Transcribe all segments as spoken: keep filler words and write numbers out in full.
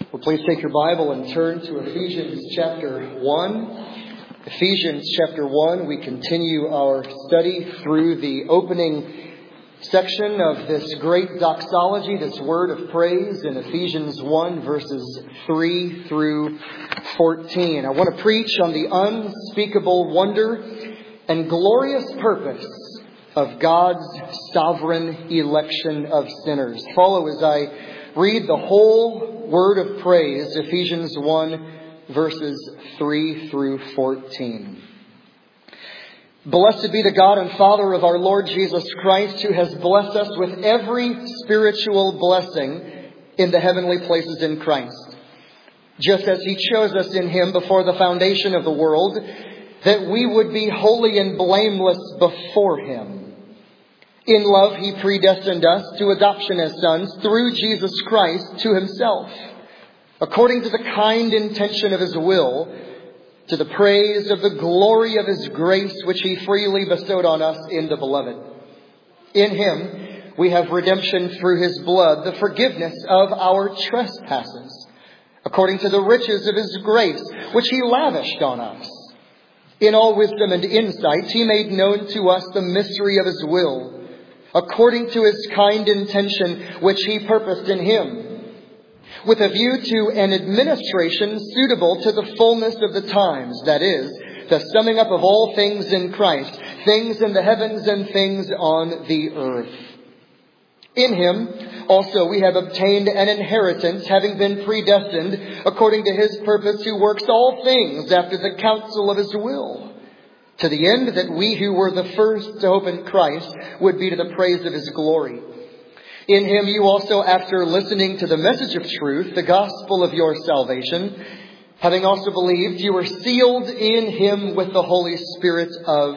Well, please take your Bible and turn to Ephesians chapter one. Ephesians chapter one, we continue our study through the opening section of this great doxology, this word of praise in Ephesians one, verses three through fourteen. I want to preach on the unspeakable wonder and glorious purpose of God's sovereign election of sinners. Follow as I read the whole word of praise, Ephesians one, verses three through fourteen. Blessed be the God and Father of our Lord Jesus Christ, who has blessed us with every spiritual blessing in the heavenly places in Christ, just as He chose us in Him before the foundation of the world, that we would be holy and blameless before Him. In love, He predestined us to adoption as sons through Jesus Christ to Himself, according to the kind intention of His will, to the praise of the glory of His grace, which He freely bestowed on us in the Beloved. In Him we have redemption through His blood, the forgiveness of our trespasses, according to the riches of His grace, which He lavished on us. In all wisdom and insight, He made known to us the mystery of His will, according to His kind intention, which He purposed in Him, with a view to an administration suitable to the fullness of the times, that is, the summing up of all things in Christ, things in the heavens and things on the earth. In Him also we have obtained an inheritance, having been predestined according to His purpose, who works all things after the counsel of His will, to the end that we who were the first to hope in Christ would be to the praise of His glory. In Him you also, after listening to the message of truth, the gospel of your salvation, having also believed, you were sealed in Him with the Holy Spirit of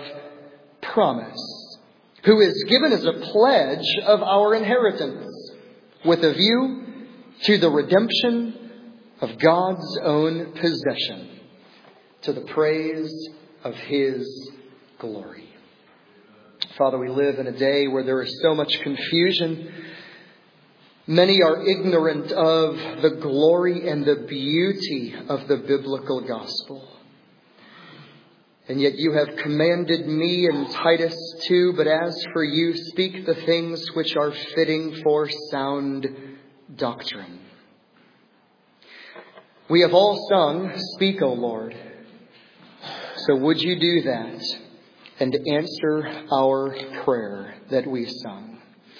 promise, who is given as a pledge of our inheritance, with a view to the redemption of God's own possession, to the praise of His glory. Father, we live in a day where there is so much confusion. Many are ignorant of the glory and the beauty of the biblical gospel. And yet you have commanded me in Titus two, but as for you, speak the things which are fitting for sound doctrine. We have all sung, "Speak, O Lord." So would you do that and answer our prayer that we sung?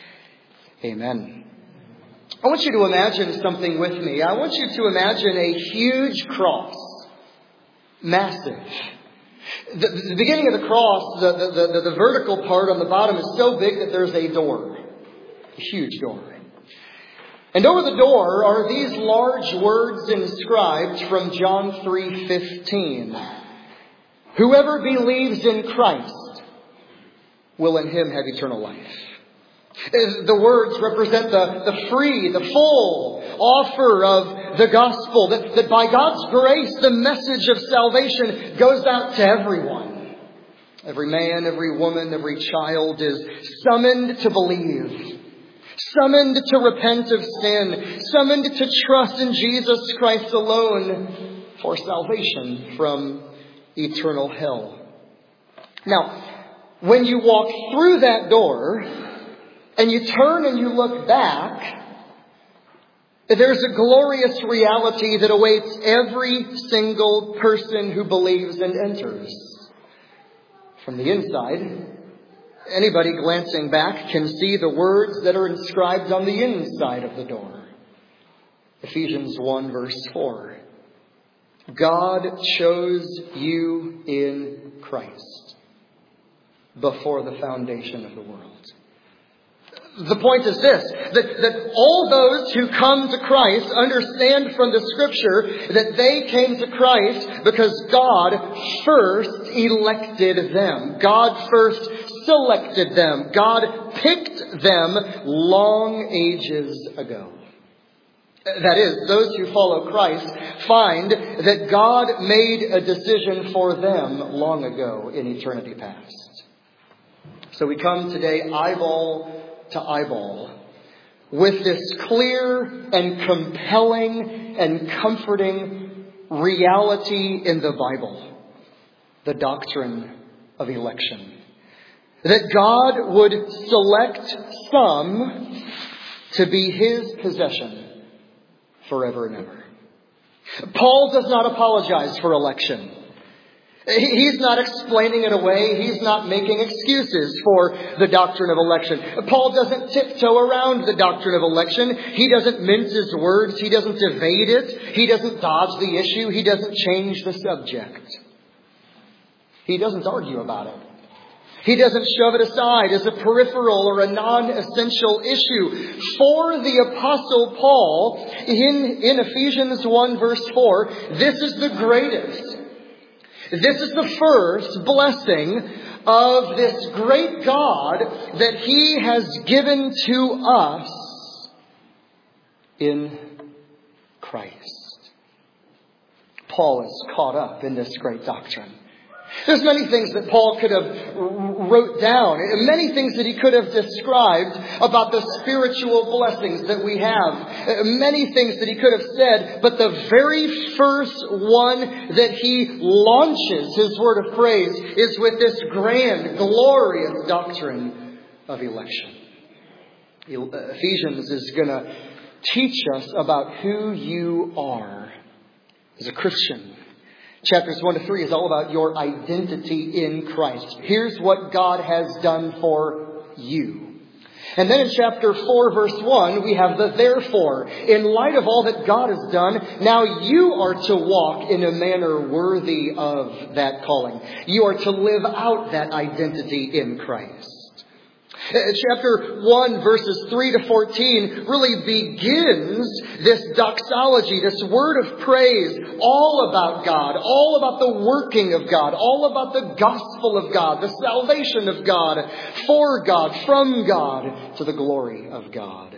Amen. I want you to imagine something with me. I want you to imagine a huge cross. Massive. The, the beginning of the cross, the, the, the, the vertical part on the bottom is so big that there's a door. A huge door. And over the door are these large words inscribed from John three fifteen. Whoever believes in Christ will in Him have eternal life. The words represent the, the free, the full offer of the gospel. That, that by God's grace, the message of salvation goes out to everyone. Every man, every woman, every child is summoned to believe. Summoned to repent of sin. Summoned to trust in Jesus Christ alone for salvation from eternal hell. Now, when you walk through that door and you turn and you look back, there's a glorious reality that awaits every single person who believes and enters. From the inside, anybody glancing back can see the words that are inscribed on the inside of the door. Ephesians one, verse four. God chose you in Christ before the foundation of the world. The point is this, that, that all those who come to Christ understand from the Scripture that they came to Christ because God first elected them. God first selected them. God picked them long ages ago. That is, those who follow Christ find that God made a decision for them long ago in eternity past. So we come today eyeball to eyeball with this clear and compelling and comforting reality in the Bible, the doctrine of election. That God would select some to be His possession forever and ever. Paul does not apologize for election. He's not explaining it away. He's not making excuses for the doctrine of election. Paul doesn't tiptoe around the doctrine of election. He doesn't mince his words. He doesn't evade it. He doesn't dodge the issue. He doesn't change the subject. He doesn't argue about it. He doesn't shove it aside as a peripheral or a non-essential issue. For the Apostle Paul, in, in Ephesians one verse four, this is the greatest. This is the first blessing of this great God that He has given to us in Christ. Paul is caught up in this great doctrine. There's many things that Paul could have wrote down, many things that he could have described about the spiritual blessings that we have, many things that he could have said, but the very first one that he launches his word of praise is with this grand, glorious doctrine of election. Ephesians is going to teach us about who you are as a Christian. Chapters one to three is all about your identity in Christ. Here's what God has done for you. And then in chapter four, verse one, we have the therefore. In light of all that God has done, now you are to walk in a manner worthy of that calling. You are to live out that identity in Christ. Chapter one, verses three to fourteen really begins this doxology, this word of praise, all about God, all about the working of God, all about the gospel of God, the salvation of God, for God, from God, to the glory of God.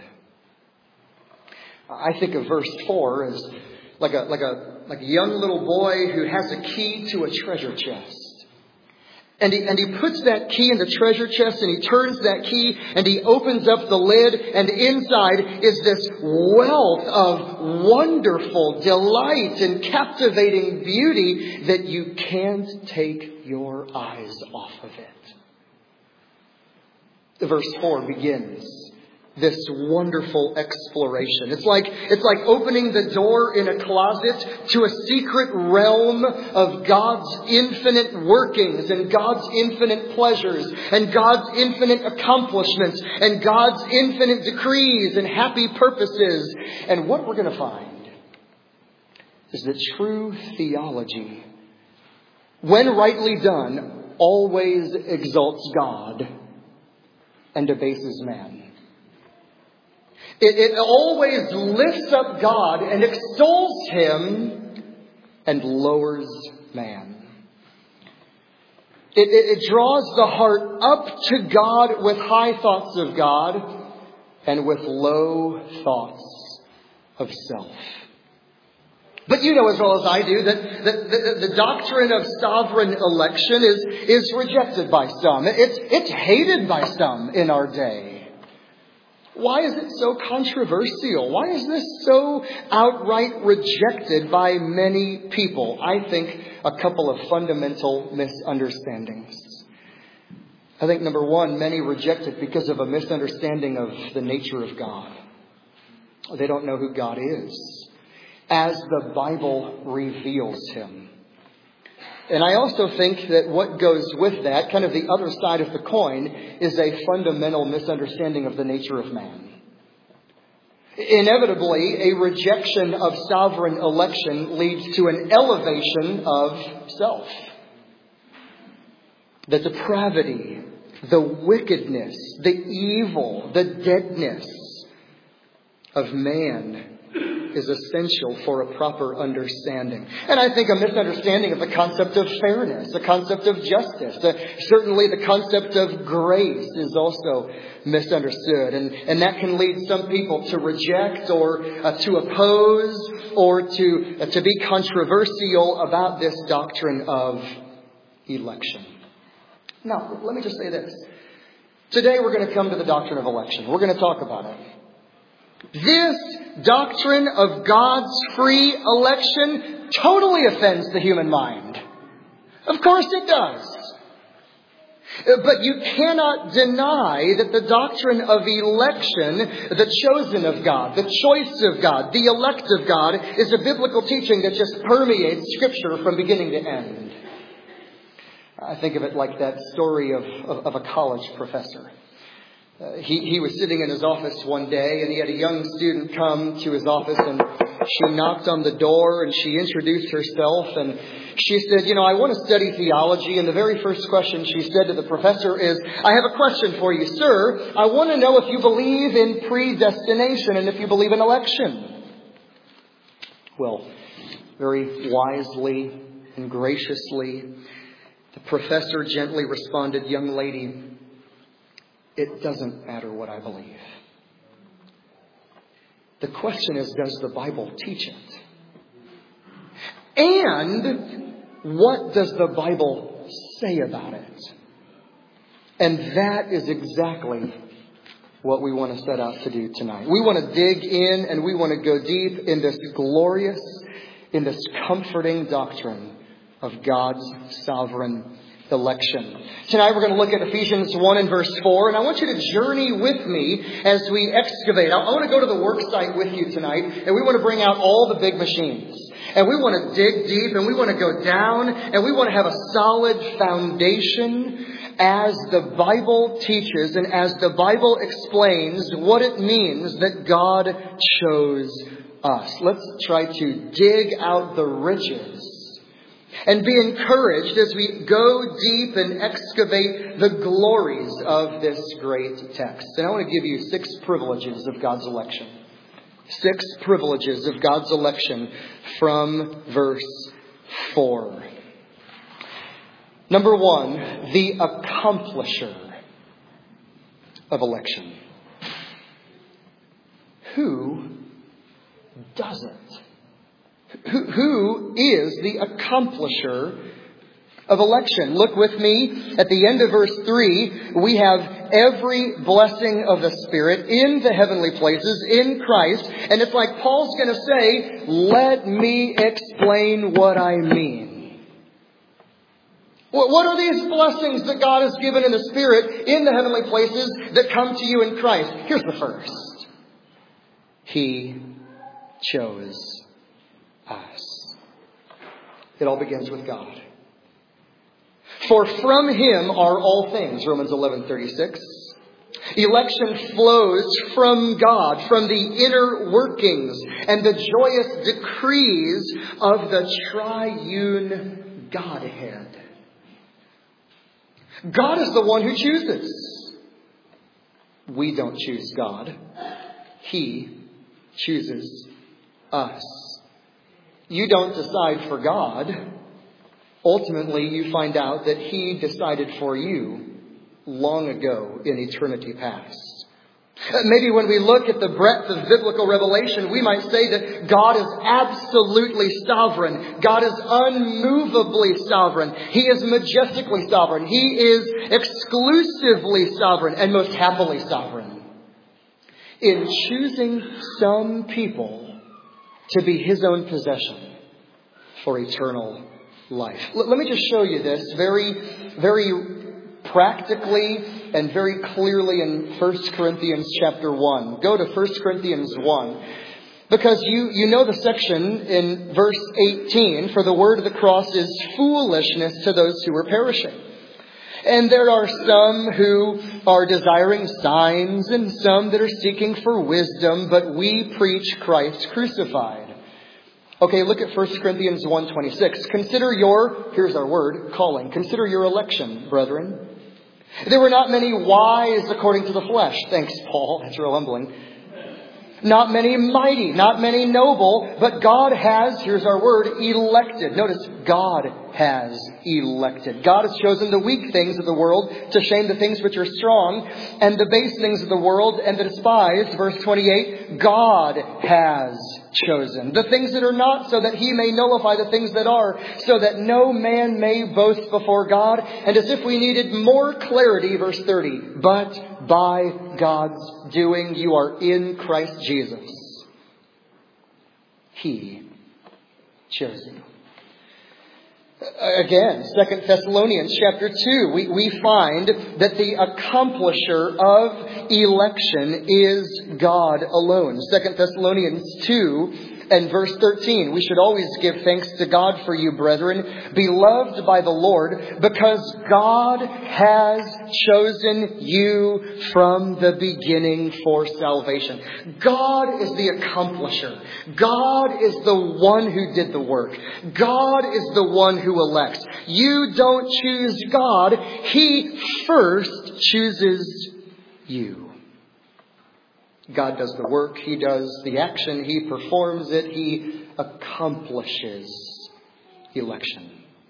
I think of verse four as like a, like a, like a young little boy who has a key to a treasure chest. And he, and he puts that key in the treasure chest and he turns that key and he opens up the lid, and inside is this wealth of wonderful delight and captivating beauty that you can't take your eyes off of it. Verse four begins this wonderful exploration. It's like, it's like opening the door in a closet to a secret realm of God's infinite workings and God's infinite pleasures and God's infinite accomplishments and God's infinite decrees and happy purposes. And what we're going to find is that true theology, when rightly done, always exalts God and debases man. It, it always lifts up God and extols Him and lowers man. It, it, it draws the heart up to God with high thoughts of God and with low thoughts of self. But you know as well as I do that, that, that the doctrine of sovereign election is, is rejected by some. It's, it's hated by some in our day. Why is it so controversial? Why is this so outright rejected by many people? I think a couple of fundamental misunderstandings. I think number one, many reject it because of a misunderstanding of the nature of God. They don't know who God is as the Bible reveals Him. And I also think that what goes with that, kind of the other side of the coin, is a fundamental misunderstanding of the nature of man. Inevitably, a rejection of sovereign election leads to an elevation of self. The depravity, the wickedness, the evil, the deadness of man is essential for a proper understanding. And I think a misunderstanding of the concept of fairness, the concept of justice, uh, certainly the concept of grace is also misunderstood. And, and that can lead some people to reject or uh, to oppose or to, uh, to be controversial about this doctrine of election. Now, let me just say this. Today we're going to come to the doctrine of election. We're going to talk about it. This doctrine of God's free election totally offends the human mind. Of course it does. But you cannot deny that the doctrine of election, the chosen of God, the choice of God, the elect of God, is a biblical teaching that just permeates Scripture from beginning to end. I think of it like that story of, of, of a college professor. Uh, he, he was sitting in his office one day, and he had a young student come to his office, and she knocked on the door, and she introduced herself, and she said, you know, I want to study theology, and the very first question she said to the professor is, I have a question for you, sir. I want to know if you believe in predestination and if you believe in election. Well, very wisely and graciously, the professor gently responded, young lady, it doesn't matter what I believe. The question is, does the Bible teach it? And what does the Bible say about it? And that is exactly what we want to set out to do tonight. We want to dig in and we want to go deep in this glorious, in this comforting doctrine of God's sovereign election. Tonight we're going to look at Ephesians one and verse four, and I want you to journey with me as we excavate. I want to go to the work site with you tonight, and we want to bring out all the big machines. And we want to dig deep, and we want to go down, and we want to have a solid foundation as the Bible teaches and as the Bible explains what it means that God chose us. Let's try to dig out the riches and be encouraged as we go deep and excavate the glories of this great text. And I want to give you six privileges of God's election. Six privileges of God's election from verse four. Number one, the accomplisher of election. Who does it? Who, who is the accomplisher of election? Look with me at the end of verse three. We have every blessing of the Spirit in the heavenly places in Christ. And it's like Paul's going to say, let me explain what I mean. What are these blessings that God has given in the Spirit in the heavenly places that come to you in Christ? Here's the first. He chose us. It all begins with God. For from Him are all things, Romans eleven thirty-six. Election flows from God, from the inner workings and the joyous decrees of the triune Godhead. God is the one who chooses. We don't choose God. He chooses us. You don't decide for God. Ultimately, you find out that He decided for you long ago in eternity past. Maybe when we look at the breadth of biblical revelation, we might say that God is absolutely sovereign. God is unmovably sovereign. He is majestically sovereign. He is exclusively sovereign and most happily sovereign. In choosing some people to be His own possession for eternal life. Let me just show you this very, very practically and very clearly in First Corinthians chapter one. Go to First Corinthians one. Because you, you know the section in verse eighteen. For the word of the cross is foolishness to those who are perishing. And there are some who are desiring signs and some that are seeking for wisdom, but we preach Christ crucified. Okay, look at First Corinthians one twenty-six. Consider your, here's our word, calling. Consider your election, brethren. There were not many wise according to the flesh. Thanks, Paul. That's real humbling. Not many mighty, not many noble, but God has, here's our word, elected. Notice, God has elected. God has chosen the weak things of the world to shame the things which are strong, and the base things of the world and the despised, verse twenty-eight, God has chosen the things that are not, so that He may nullify the things that are, so that no man may boast before God. And as if we needed more clarity, verse thirty, but by God's doing. You are in Christ Jesus. He chose you. Again, Second Thessalonians chapter two, we, we find that the accomplisher of election is God alone. Second Thessalonians two and verse thirteen, we should always give thanks to God for you, brethren, beloved by the Lord, because God has chosen you from the beginning for salvation. God is the accomplisher. God is the one who did the work. God is the one who elects. You don't choose God. He first chooses you. God does the work. He does the action. He performs it. He accomplishes election.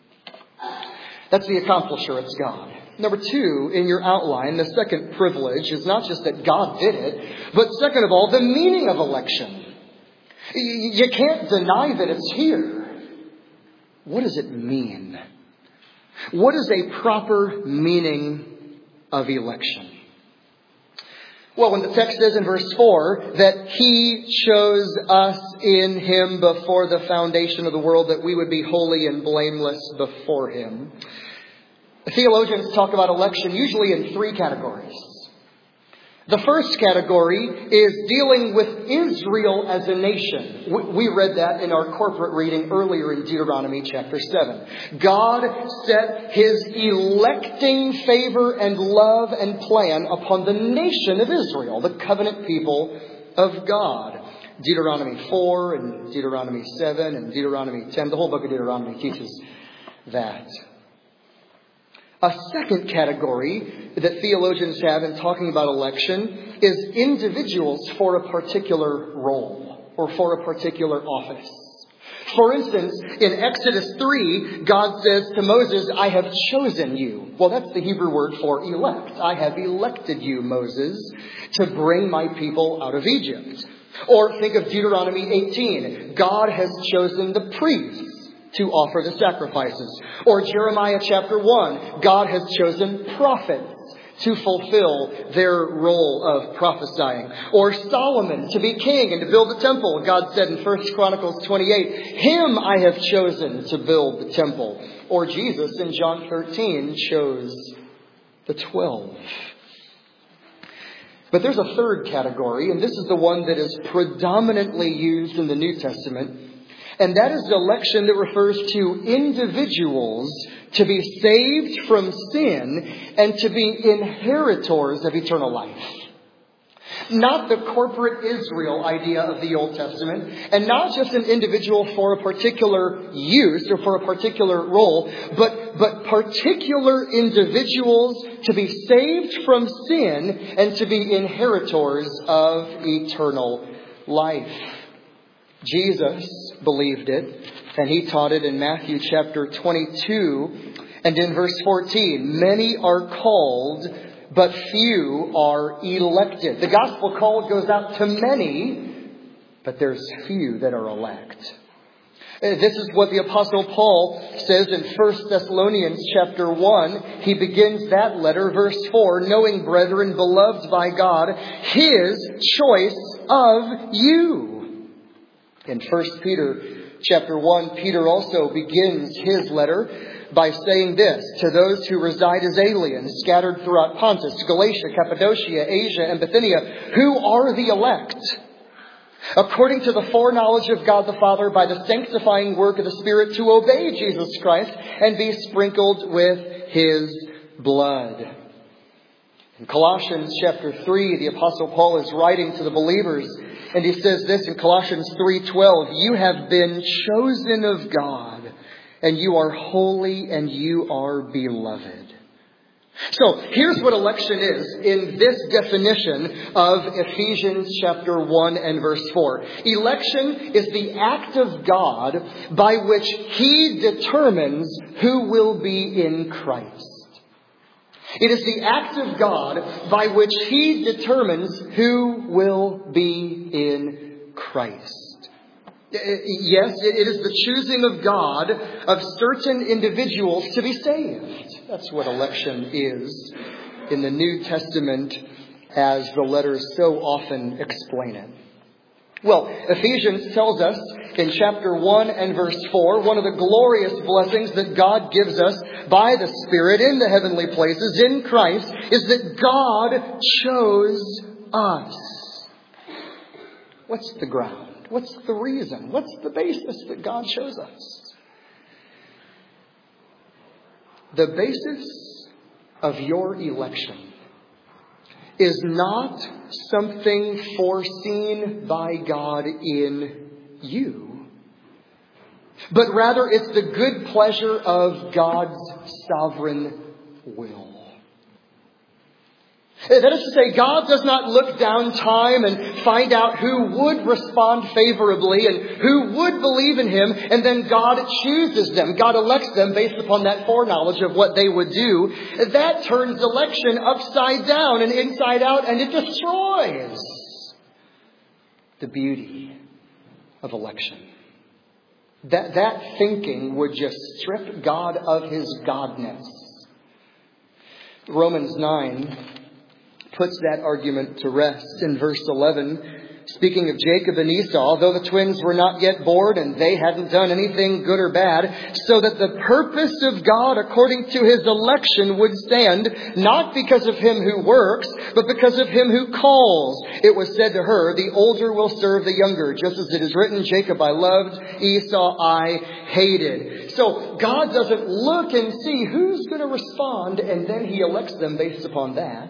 That's the accomplisher. It's God. Number two, in your outline, the second privilege is not just that God did it, but second of all, the meaning of election. You can't deny that it's here. What does it mean? What is a proper meaning of election? Well, when the text says in verse four that He chose us in Him before the foundation of the world, that we would be holy and blameless before Him. Theologians talk about election usually in three categories. The first category is dealing with Israel as a nation. We read that in our corporate reading earlier in Deuteronomy chapter seven. God set His electing favor and love and plan upon the nation of Israel, the covenant people of God. Deuteronomy four and Deuteronomy seven and Deuteronomy ten. The whole book of Deuteronomy teaches that. A second category that theologians have in talking about election is individuals for a particular role or for a particular office. For instance, in Exodus three, God says to Moses, I have chosen you. Well, that's the Hebrew word for elect. I have elected you, Moses, to bring my people out of Egypt. Or think of Deuteronomy eighteen. God has chosen the priests to offer the sacrifices. Or Jeremiah chapter one, God has chosen prophets to fulfill their role of prophesying. Or Solomon to be king and to build the temple. God said in First Chronicles twenty-eight, Him I have chosen to build the temple. Or Jesus in John thirteen chose the twelve. But there's a third category, and this is the one that is predominantly used in the New Testament. And that is the election that refers to individuals to be saved from sin and to be inheritors of eternal life. Not the corporate Israel idea of the Old Testament, and not just an individual for a particular use or for a particular role, but, but particular individuals to be saved from sin and to be inheritors of eternal life. Jesus believed it, and He taught it in Matthew chapter twenty-two and in verse fourteen. Many are called, but few are elected. The gospel call goes out to many, but there's few that are elect. This is what the Apostle Paul says in First Thessalonians chapter one. He begins that letter, verse four, knowing, brethren, beloved by God, His choice of you. In First Peter chapter one, Peter also begins his letter by saying this, to those who reside as aliens, scattered throughout Pontus, Galatia, Cappadocia, Asia, and Bithynia, who are the elect, according to the foreknowledge of God the Father, by the sanctifying work of the Spirit, to obey Jesus Christ and be sprinkled with His blood. In Colossians chapter three, the Apostle Paul is writing to the believers, and he says this in Colossians three twelve, you have been chosen of God, and you are holy, and you are beloved. So here's what election is in this definition of Ephesians chapter one and verse four. Election is the act of God by which He determines who will be in Christ. It is the act of God by which He determines who will be in Christ. Yes, it is the choosing of God of certain individuals to be saved. That's what election is in the New Testament as the letters so often explain it? Well, Ephesians tells us in chapter one and verse four, one of the glorious blessings that God gives us by the Spirit in the heavenly places in Christ is that God chose us. What's the ground? What's the reason? What's the basis that God chose us? The basis of your election is not something foreseen by God in you, but rather it's the good pleasure of God's sovereign will. That is to say, God does not look down time and find out who would respond favorably and who would believe in Him, and then God chooses them. God elects them based upon that foreknowledge of what they would do. That turns election upside down and inside out, and it destroys the beauty of election. That, that thinking would just strip God of His godness. Romans nine puts that argument to rest in verse eleven, speaking of Jacob and Esau, though the twins were not yet born and they hadn't done anything good or bad, so that the purpose of God according to His election would stand, not because of him who works, but because of him who calls. It was said to her, the older will serve the younger, just as it is written, Jacob I loved, Esau I hated. So God doesn't look and see who's going to respond, and then He elects them based upon that.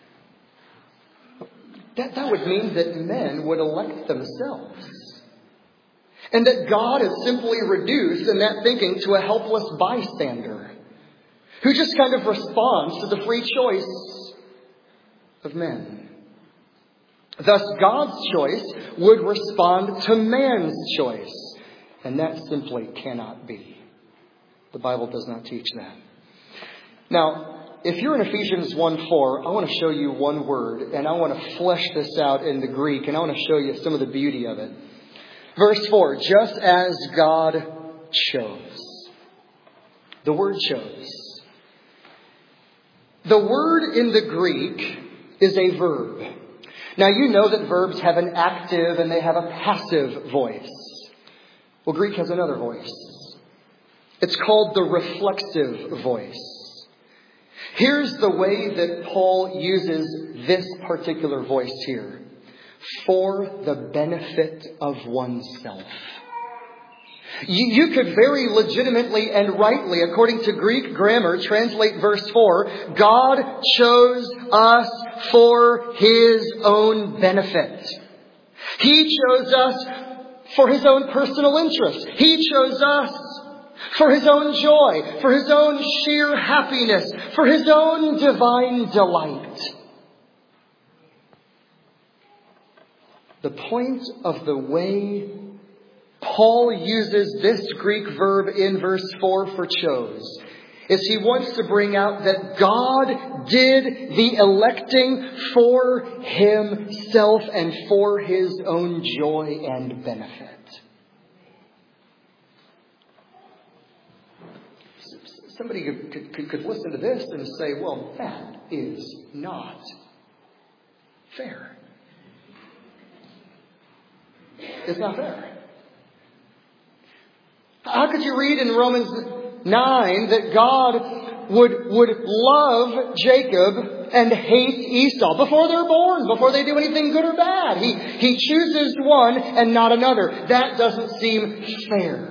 That, that would mean that men would elect themselves. And that God is simply reduced in that thinking to a helpless bystander who just kind of responds to the free choice of men. Thus, God's choice would respond to man's choice. And that simply cannot be. The Bible does not teach that. Now, if you're in Ephesians one four, I want to show you one word, and I want to flesh this out in the Greek, and I want to show you some of the beauty of it. Verse four, just as God chose. The word chose. The word in the Greek is a verb. Now you know that verbs have an active and they have a passive voice. Well, Greek has another voice. It's called the reflexive voice. Here's the way that Paul uses this particular voice here. For the benefit of oneself. You, you could very legitimately and rightly, according to Greek grammar, translate verse four, God chose us for His own benefit. He chose us for His own personal interest. He chose us for His own joy, for His own sheer happiness, for His own divine delight. The point of the way Paul uses this Greek verb in verse four for chose is he wants to bring out that God did the electing for Himself and for His own joy and benefit. Somebody could, could, could listen to this and say, well, that is not fair. It's not fair. How could you read in Romans nine that God would, would love Jacob and hate Esau before they're born, before they do anything good or bad? He, he chooses one and not another. That doesn't seem fair.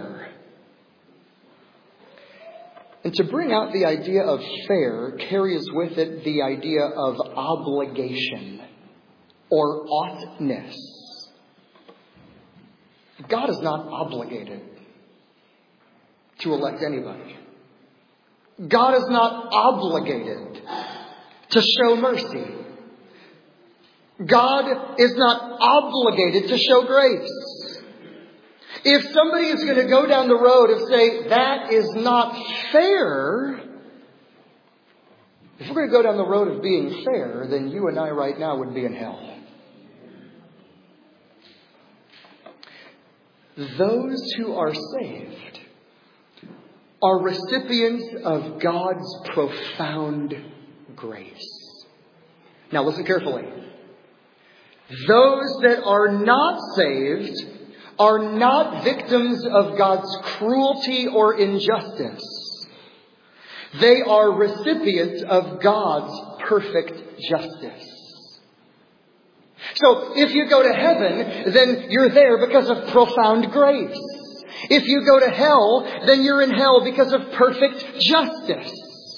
And to bring out the idea of fair carries with it the idea of obligation or oughtness. God is not obligated to elect anybody. God is not obligated to show mercy. God is not obligated to show grace. If somebody is going to go down the road and say, that is not fair, if we're going to go down the road of being fair, then you and I right now would be in hell. Those who are saved are recipients of God's profound grace. Now listen carefully. Those that are not saved are not victims of God's cruelty or injustice. They are recipients of God's perfect justice. So if you go to heaven, then you're there because of profound grace. If you go to hell, then you're in hell because of perfect justice.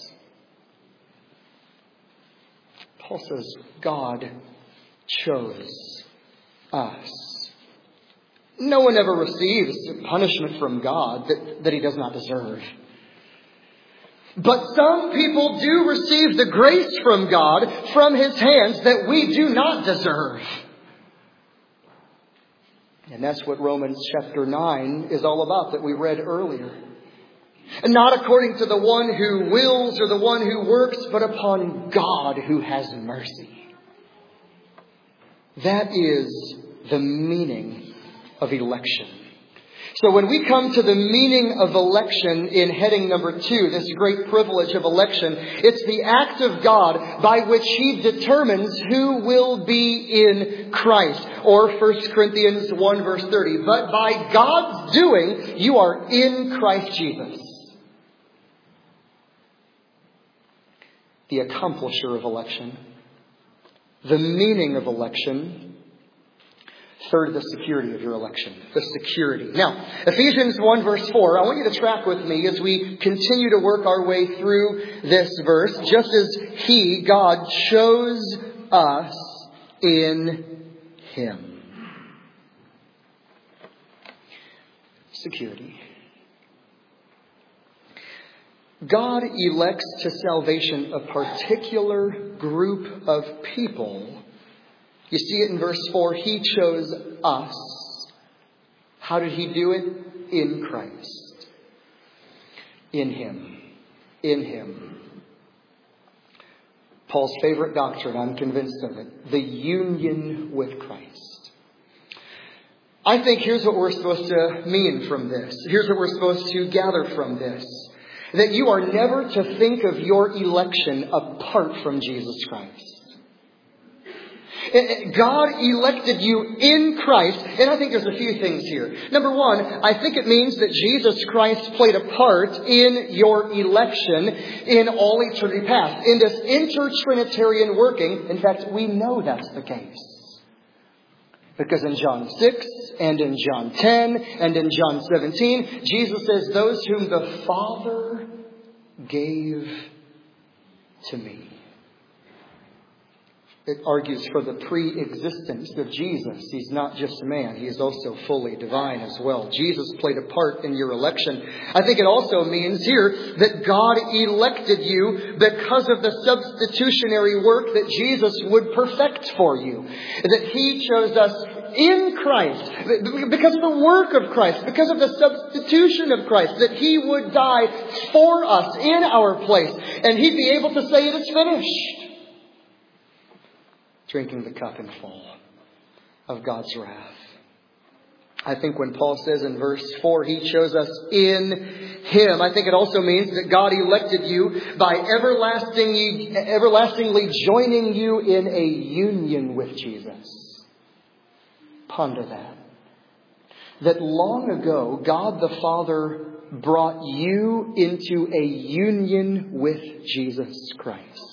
Paul says God chose us. No one ever receives punishment from God that, that he does not deserve. But some people do receive the grace from God from his hands that we do not deserve. And that's what Romans chapter nine is all about that we read earlier. And not according to the one who wills or the one who works, but upon God who has mercy. That is the meaning of election. So when we come to the meaning of election in heading number two, this great privilege of election, it's the act of God by which he determines who will be in Christ. Or First Corinthians one verse thirty. But by God's doing, you are in Christ Jesus. The accomplisher of election. The meaning of election. Third, the security of your election. The security. Now, Ephesians one verse four. I want you to track with me as we continue to work our way through this verse. Just as he, God, chose us in him. Security. God elects to salvation a particular group of people. You see it in verse four. He chose us. How did he do it? In Christ. In him. In him. Paul's favorite doctrine, I'm convinced of it. The union with Christ. I think here's what we're supposed to mean from this. Here's what we're supposed to gather from this. That you are never to think of your election apart from Jesus Christ. God elected you in Christ, and I think there's a few things here. Number one, I think it means that Jesus Christ played a part in your election in all eternity past, in this inter-Trinitarian working. In fact, we know that's the case. Because in John six, and in John ten, and in John seventeen, Jesus says, those whom the Father gave to me. It argues for the pre-existence of Jesus. He's not just man. He is also fully divine as well. Jesus played a part in your election. I think it also means here that God elected you because of the substitutionary work that Jesus would perfect for you. That he chose us in Christ, because of the work of Christ, because of the substitution of Christ, that he would die for us in our place. And he'd be able to say it is finished. Drinking the cup in full of God's wrath. I think when Paul says in verse four, he chose us in him, I think it also means that God elected you by everlastingly, everlastingly joining you in a union with Jesus. Ponder that. That long ago, God the Father brought you into a union with Jesus Christ.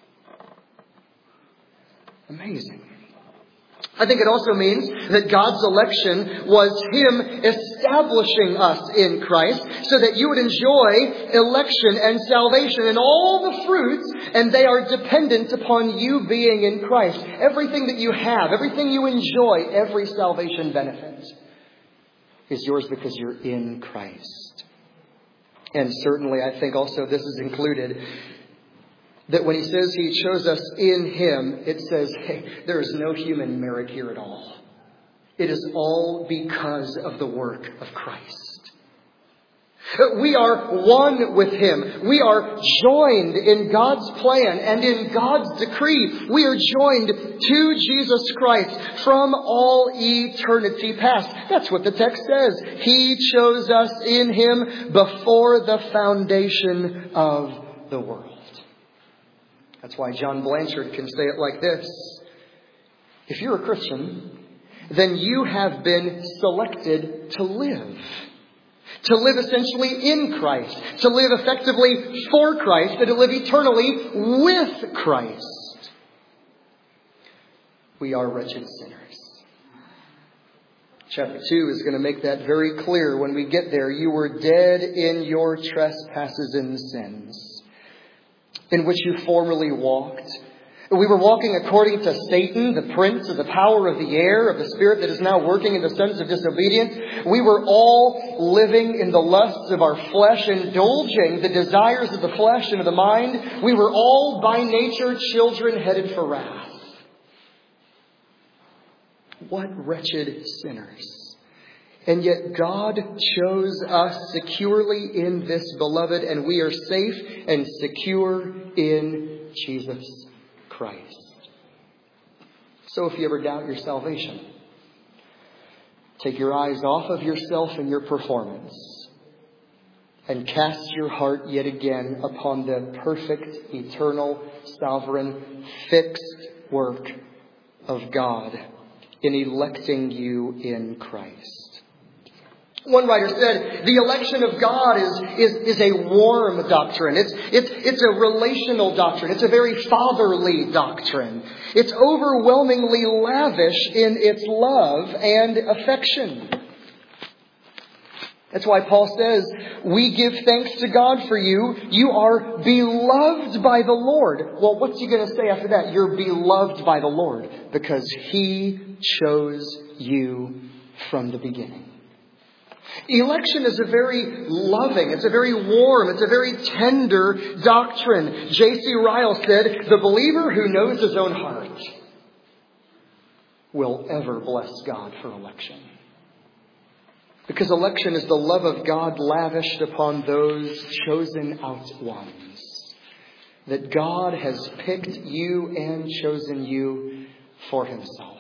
Amazing. I think it also means that God's election was him establishing us in Christ so that you would enjoy election and salvation and all the fruits, and they are dependent upon you being in Christ. Everything that you have, everything you enjoy, every salvation benefit is yours because you're in Christ. And certainly I think also this is included that when he says he chose us in him, it says, hey, there is no human merit here at all. It is all because of the work of Christ. We are one with him. We are joined in God's plan and in God's decree. We are joined to Jesus Christ from all eternity past. That's what the text says. He chose us in him before the foundation of the world. That's why John Blanchard can say it like this. If you're a Christian, then you have been selected to live. To live essentially in Christ. To live effectively for Christ. And to live eternally with Christ. We are wretched sinners. Chapter two is going to make that very clear when we get there. You were dead in your trespasses and sins, in which you formerly walked. We were walking according to Satan, the prince of the power of the air, of the spirit that is now working in the sons of disobedience. We were all living in the lusts of our flesh, indulging the desires of the flesh and of the mind. We were all by nature children headed for wrath. What wretched sinners. And yet God chose us securely in this beloved, and we are safe and secure in Jesus Christ. So if you ever doubt your salvation, take your eyes off of yourself and your performance and cast your heart yet again upon the perfect, eternal, sovereign, fixed work of God in electing you in Christ. One writer said, the election of God is, is, is a warm doctrine. It's, it's, it's a relational doctrine. It's a very fatherly doctrine. It's overwhelmingly lavish in its love and affection. That's why Paul says, we give thanks to God for you. You are beloved by the Lord. Well, what's he going to say after that? You're beloved by the Lord because He chose you from the beginning. Election is a very loving, it's a very warm, it's a very tender doctrine. J C Ryle said, the believer who knows his own heart will ever bless God for election. Because election is the love of God lavished upon those chosen out ones. That God has picked you and chosen you for Himself.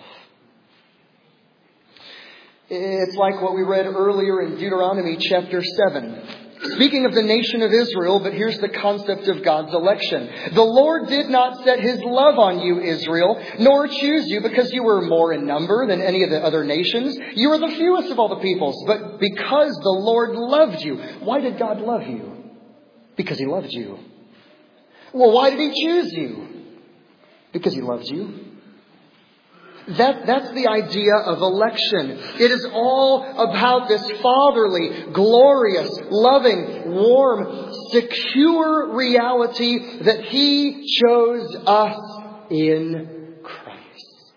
It's like what we read earlier in Deuteronomy chapter seven. Speaking of the nation of Israel, but here's the concept of God's election. The Lord did not set His love on you, Israel, nor choose you because you were more in number than any of the other nations. You were the fewest of all the peoples, but because the Lord loved you. Why did God love you? Because He loved you. Well, why did He choose you? Because He loves you. That, that's the idea of election. It is all about this fatherly, glorious, loving, warm, secure reality that He chose us in Christ.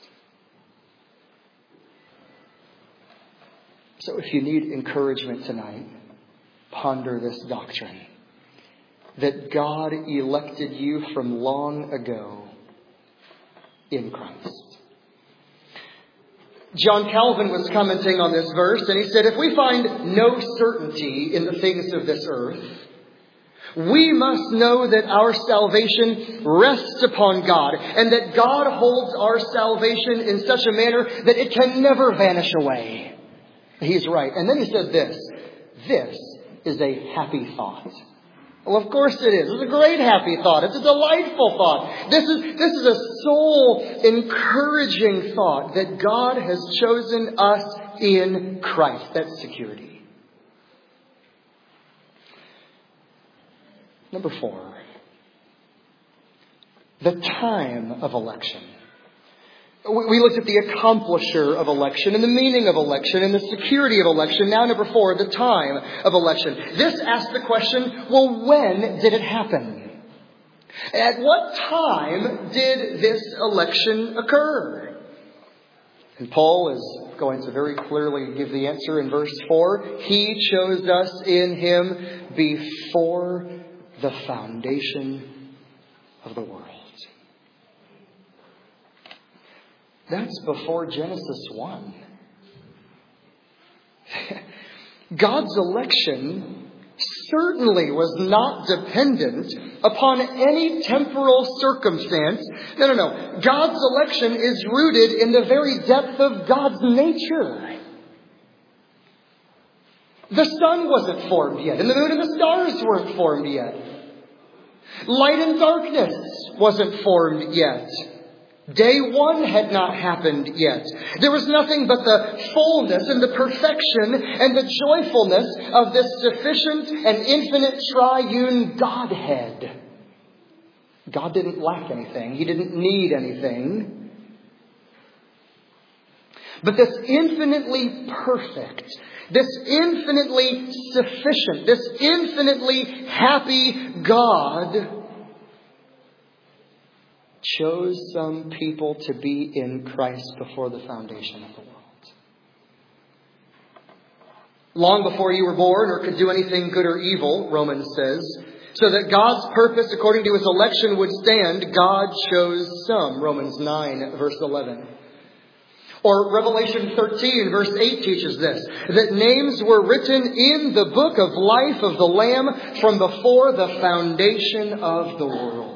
So if you need encouragement tonight, ponder this doctrine. That God elected you from long ago in Christ. John Calvin was commenting on this verse, and he said, if we find no certainty in the things of this earth, we must know that our salvation rests upon God, and that God holds our salvation in such a manner that it can never vanish away. He's right. And then he said this, this is a happy thought. Well, of course it is. It's a great happy thought. It's a delightful thought. This is, this is a soul encouraging thought that God has chosen us in Christ. That's security. Number four. The time of election. We looked at the accomplisher of election and the meaning of election and the security of election. Now, number four, the time of election. This asks the question, well, when did it happen? At what time did this election occur? And Paul is going to very clearly give the answer in verse four. He chose us in Him before the foundation of the world. That's before Genesis one. God's election certainly was not dependent upon any temporal circumstance. No, no, no. God's election is rooted in the very depth of God's nature. The sun wasn't formed yet, and the moon and the stars weren't formed yet. Light and darkness wasn't formed yet. Day one had not happened yet. There was nothing but the fullness and the perfection and the joyfulness of this sufficient and infinite triune Godhead. God didn't lack anything. He didn't need anything. But this infinitely perfect, this infinitely sufficient, this infinitely happy God chose some people to be in Christ before the foundation of the world. Long before you were born or could do anything good or evil, Romans says, so that God's purpose according to His election would stand, God chose some. Romans nine, verse eleven. Or Revelation thirteen, verse eight teaches this, that names were written in the book of life of the Lamb from before the foundation of the world.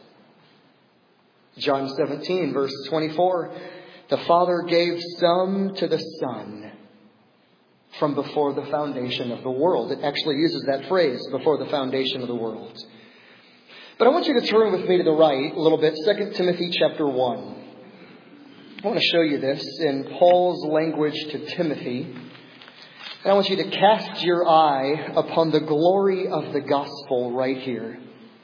John seventeen, verse twenty-four, the Father gave some to the Son from before the foundation of the world. It actually uses that phrase, before the foundation of the world. But I want you to turn with me to the right a little bit, Second Timothy chapter one. I want to show you this in Paul's language to Timothy. And I want you to cast your eye upon the glory of the gospel right here.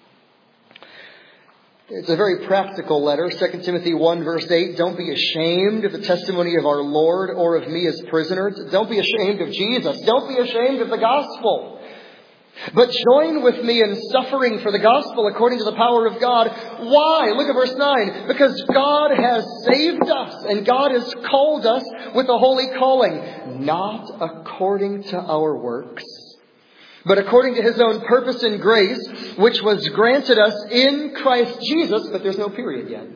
It's a very practical letter, Second Timothy one, verse eight. Don't be ashamed of the testimony of our Lord or of me as prisoner. Don't be ashamed of Jesus. Don't be ashamed of the gospel. But join with me in suffering for the gospel according to the power of God. Why? Look at verse nine. Because God has saved us and God has called us with a holy calling, not according to our works, but according to His own purpose and grace, which was granted us in Christ Jesus. But there's no period yet.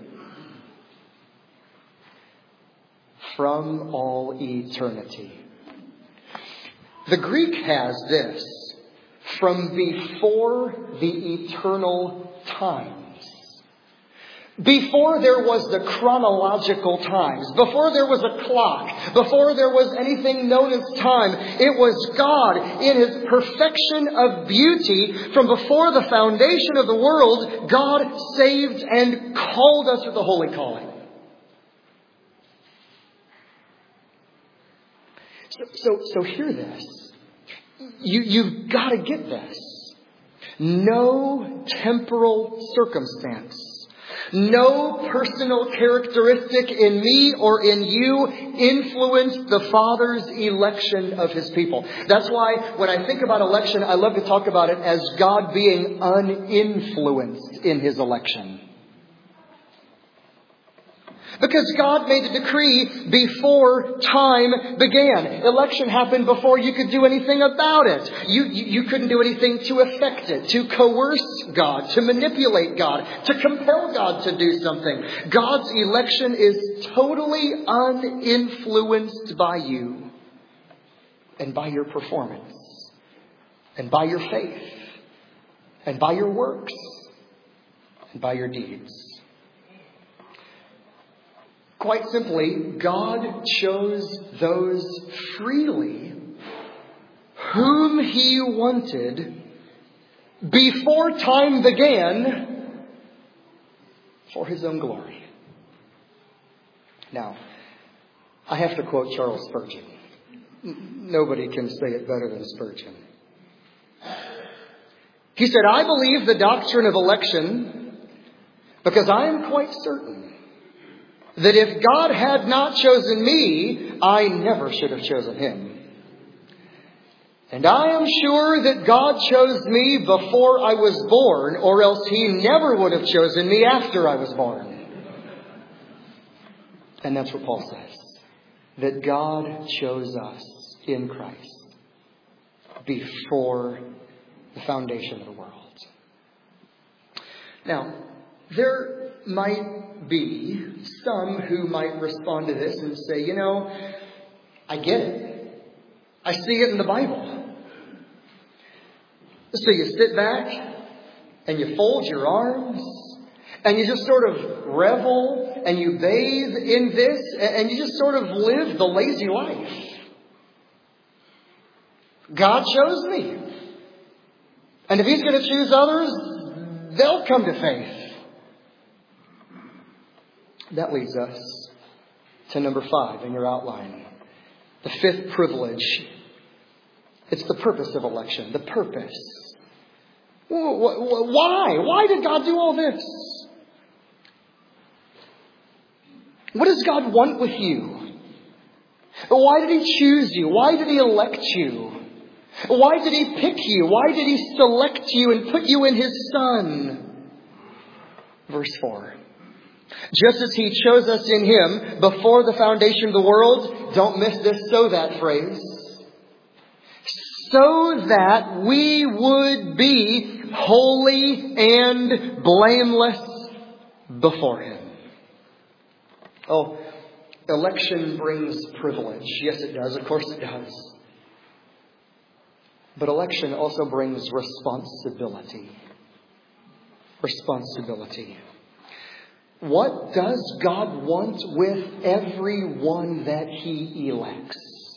From all eternity. The Greek has this. From before the eternal times. Before there was the chronological times, before there was a clock, before there was anything known as time, it was God in His perfection of beauty. From before the foundation of the world, God saved and called us with a holy calling. So, so, so hear this. You, you've got to get this. No temporal circumstance, no personal characteristic in me or in you influenced the Father's election of His people. That's why when I think about election, I love to talk about it as God being uninfluenced in His election. Because God made the decree before time began. Election happened before you could do anything about it. You, you, you couldn't do anything to affect it, to coerce God, to manipulate God, to compel God to do something. God's election is totally uninfluenced by you and by your performance and by your faith and by your works and by your deeds. Quite simply, God chose those freely whom He wanted before time began for His own glory. Now, I have to quote Charles Spurgeon. Nobody can say it better than Spurgeon. He said, I believe the doctrine of election because I am quite certain that if God had not chosen me, I never should have chosen Him. And I am sure that God chose me before I was born, or else He never would have chosen me after I was born. And that's what Paul says. That God chose us in Christ before the foundation of the world. Now, there might be some who might respond to this and say, you know, I get it. I see it in the Bible. So you sit back and you fold your arms and you just sort of revel and you bathe in this and you just sort of live the lazy life. God chose me. And if He's going to choose others, they'll come to faith. That leads us to number five in your outline. The fifth privilege. It's the purpose of election. The purpose. Why? Why did God do all this? What does God want with you? Why did He choose you? Why did He elect you? Why did He pick you? Why did He select you and put you in His Son? Verse four. Just as He chose us in Him before the foundation of the world, don't miss this so that phrase, so that we would be holy and blameless before Him. Oh, election brings privilege. Yes, it does. Of course it does. But election also brings responsibility. Responsibility. What does God want with everyone that He elects?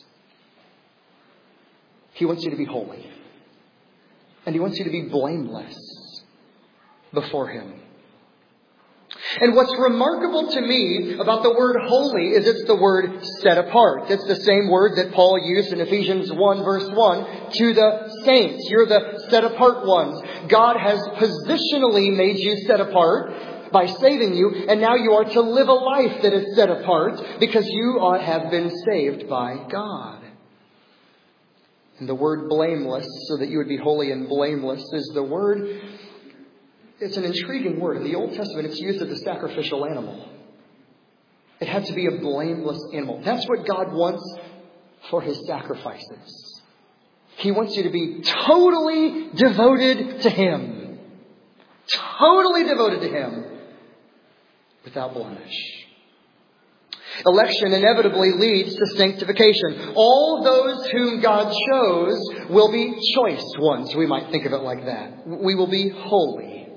He wants you to be holy. And He wants you to be blameless before Him. And what's remarkable to me about the word holy is it's the word set apart. It's the same word that Paul used in Ephesians one verse one to the saints. You're the set apart ones. God has positionally made you set apart by saving you, and now you are to live a life that is set apart because you are, have been saved by God. And the word blameless, so that you would be holy and blameless, is the word, it's an intriguing word. In the Old Testament, it's used as a sacrificial animal. It had to be a blameless animal. That's what God wants for His sacrifices. He wants you to be totally devoted to Him. Totally devoted to Him. Without blemish. Election inevitably leads to sanctification. All those whom God chose will be choice ones. We might think of it like that. We will be holy.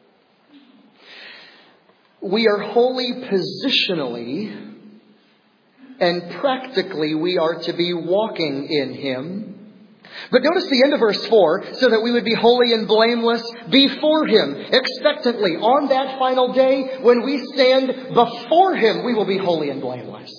We are holy positionally, and practically we are to be walking in Him. But notice the end of verse four, so that we would be holy and blameless before Him, expectantly. On that final day, when we stand before Him, we will be holy and blameless.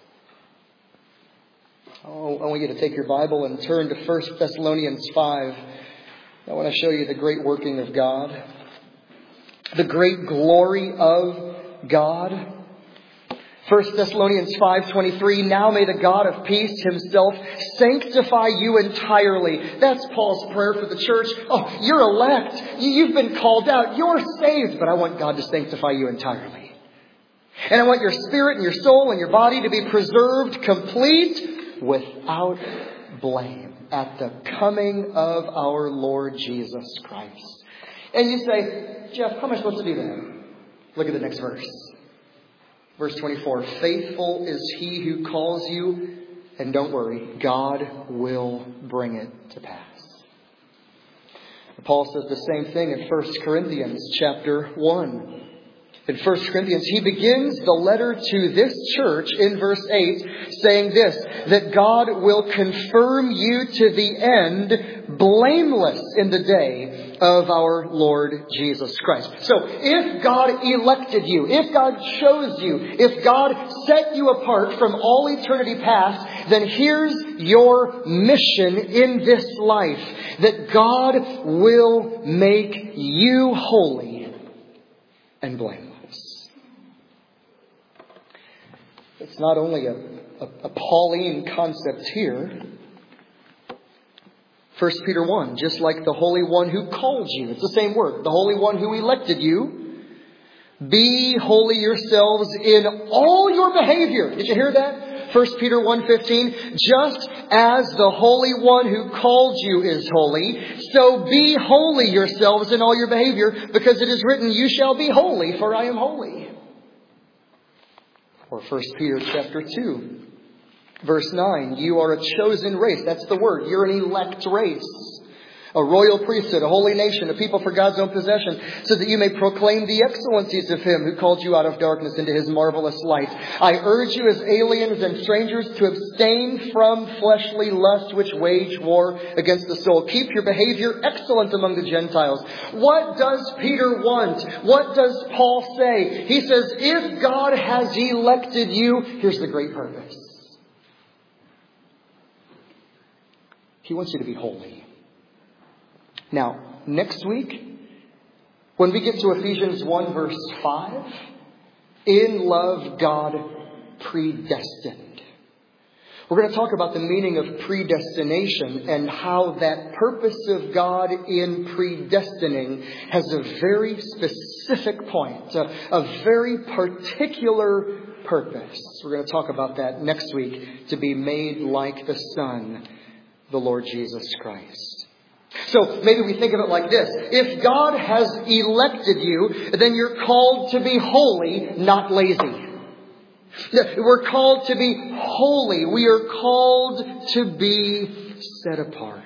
Oh, I want you to take your Bible and turn to First Thessalonians five. I want to show you the great working of God. The great glory of God. First Thessalonians five twenty-three, now may the God of peace Himself sanctify you entirely. That's Paul's prayer for the church. Oh, you're elect. You've been called out. You're saved. But I want God to sanctify you entirely. And I want your spirit and your soul and your body to be preserved complete without blame at the coming of our Lord Jesus Christ. And you say, Jeff, how am I supposed to do that? Look at the next verse. Verse twenty-four, faithful is He who calls you, and don't worry, God will bring it to pass. Paul says the same thing in First Corinthians chapter one. In First Corinthians, he begins the letter to this church in verse eight saying this, that God will confirm you to the end blameless in the day of our Lord Jesus Christ. So if God elected you, if God chose you, if God set you apart from all eternity past, then here's your mission in this life, that God will make you holy and blameless. It's not only a, a, a Pauline concept here. First Peter one, just like the Holy One who called you. It's the same word. The Holy One who elected you. Be holy yourselves in all your behavior. Did you hear that? First Peter one fifteen. Just as the Holy One who called you is holy, so be holy yourselves in all your behavior, because it is written, you shall be holy, for I am holy. Or First Peter chapter two, verse nine. You are a chosen race. That's the word. You're an elect race. A royal priesthood, a holy nation, a people for God's own possession, so that you may proclaim the excellencies of Him who called you out of darkness into His marvelous light. I urge you as aliens and strangers to abstain from fleshly lust which wage war against the soul. Keep your behavior excellent among the Gentiles. What does Peter want? What does Paul say? He says, if God has elected you, here's the great purpose. He wants you to be holy. Now, next week, when we get to Ephesians one verse five, in love God predestined. We're going to talk about the meaning of predestination and how that purpose of God in predestining has a very specific point, a, a very particular purpose. We're going to talk about that next week, to be made like the Son, the Lord Jesus Christ. So maybe we think of it like this. If God has elected you, then you're called to be holy, not lazy. We're called to be holy. We are called to be set apart.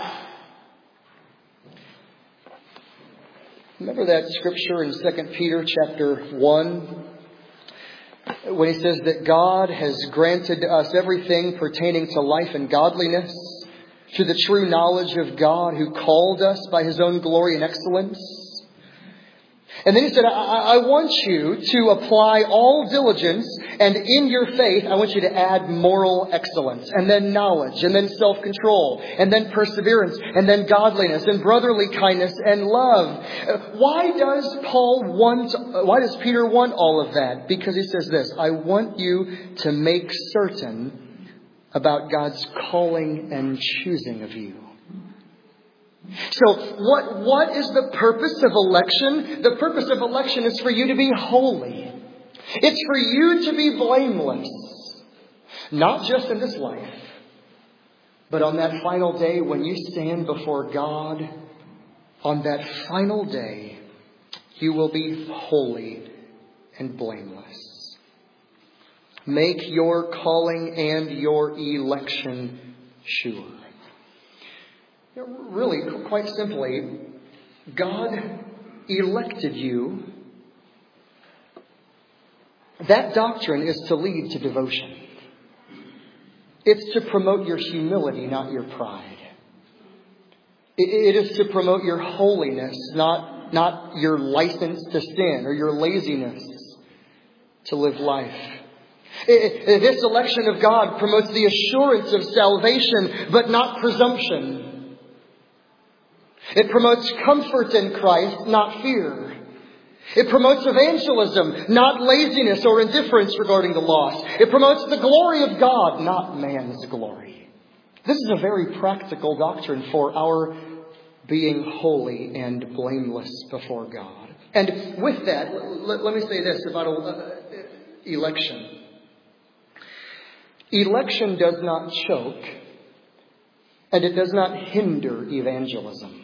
Remember that scripture in Second Peter chapter one? When he says that God has granted to us everything pertaining to life and godliness, through the true knowledge of God who called us by His own glory and excellence. And then he said, I, I want you to apply all diligence, and in your faith, I want you to add moral excellence, and then knowledge, and then self-control, and then perseverance, and then godliness, and brotherly kindness, and love. Why does Paul want, why does Peter want all of that? Because he says this, I want you to make certain about God's calling and choosing of you. So what, what is the purpose of election? The purpose of election is for you to be holy. It's for you to be blameless. Not just in this life, but on that final day when you stand before God, on that final day, you will be holy and blameless. Make your calling and your election sure. Really, quite simply, God elected you. That doctrine is to lead to devotion. It's to promote your humility, not your pride. It is to promote your holiness, not, not your license to sin or your laziness to live life. This election of God promotes the assurance of salvation, but not presumption. It promotes comfort in Christ, not fear. It promotes evangelism, not laziness or indifference regarding the lost. It promotes the glory of God, not man's glory. This is a very practical doctrine for our being holy and blameless before God. And with that, let, let me say this about uh, election. Election does not choke, and it does not hinder evangelism.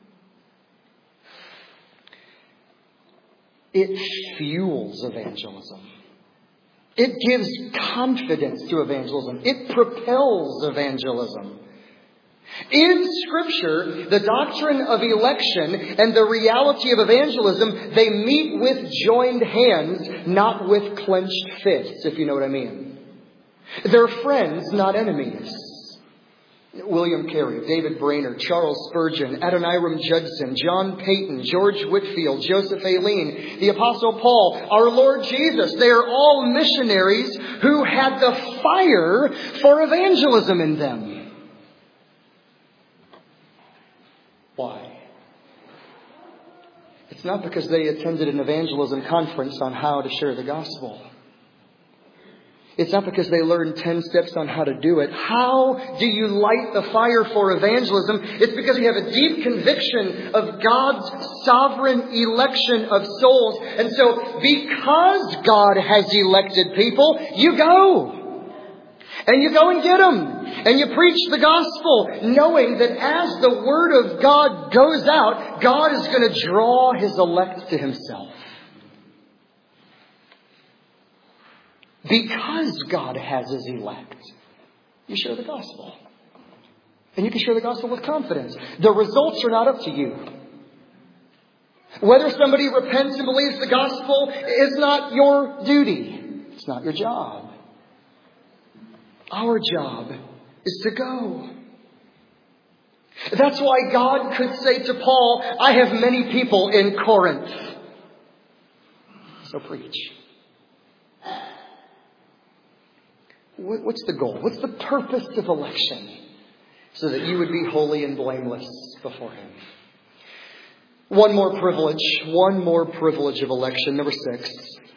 It fuels evangelism. It gives confidence to evangelism. It propels evangelism. In Scripture, the doctrine of election and the reality of evangelism, they meet with joined hands, not with clenched fists, if you know what I mean. They're friends, not enemies. William Carey, David Brainerd, Charles Spurgeon, Adoniram Judson, John Payton, George Whitefield, Joseph Aileen, the Apostle Paul, our Lord Jesus. They are all missionaries who had the fire for evangelism in them. Why? It's not because they attended an evangelism conference on how to share the gospel. It's not because they learned ten steps on how to do it. How do you light the fire for evangelism? It's because you have a deep conviction of God's sovereign election of souls. And so because God has elected people, you go. And you go and get them. And you preach the gospel, knowing that as the word of God goes out, God is going to draw His elect to Himself. Because God has His elect, you share the gospel. And you can share the gospel with confidence. The results are not up to you. Whether somebody repents and believes the gospel is not your duty. It's not your job. Our job is to go. That's why God could say to Paul, I have many people in Corinth. So preach. What's the goal? What's the purpose of election? So that you would be holy and blameless before Him. One more privilege. One more privilege of election. Number six.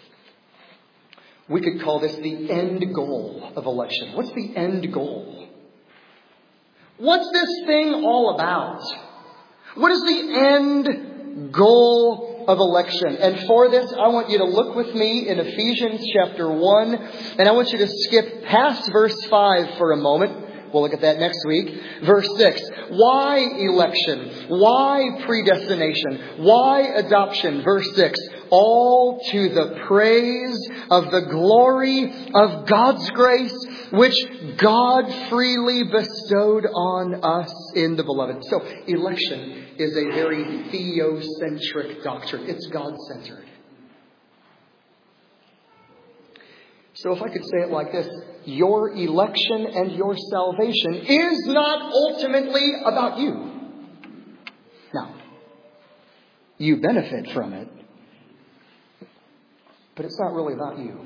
We could call this the end goal of election. What's the end goal? What's this thing all about? What is the end goal of election? And for this, I want you to look with me in Ephesians chapter one. And I want you to skip past verse five for a moment. We'll look at that next week. Verse six. Why election? Why predestination? Why adoption? Verse six. All to the praise of the glory of God's grace, which God freely bestowed on us in the Beloved. So election is a very theocentric doctrine. It's God-centered. So if I could say it like this, your election and your salvation is not ultimately about you. Now, you benefit from it, but it's not really about you.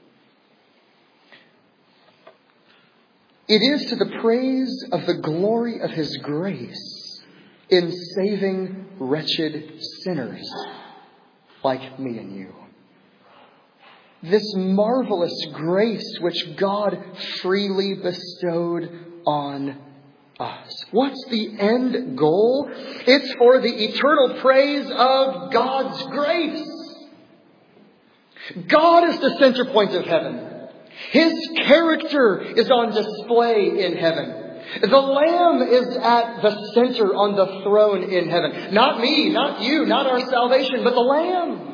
It is to the praise of the glory of His grace in saving wretched sinners like me and you. This marvelous grace which God freely bestowed on us. What's the end goal? It's for the eternal praise of God's grace. God is the center point of heaven. His character is on display in heaven. The Lamb is at the center on the throne in heaven. Not me, not you, not our salvation, but the Lamb.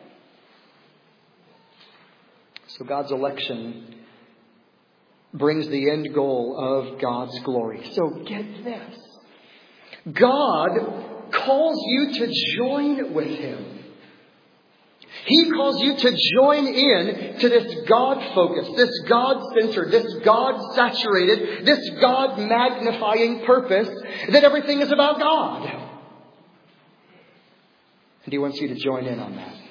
So God's election brings the end goal of God's glory. So get this. God calls you to join with Him. He calls you to join in to this God-focused, this God-centered, this God-saturated, this God-magnifying purpose that everything is about God. And He wants you to join in on that.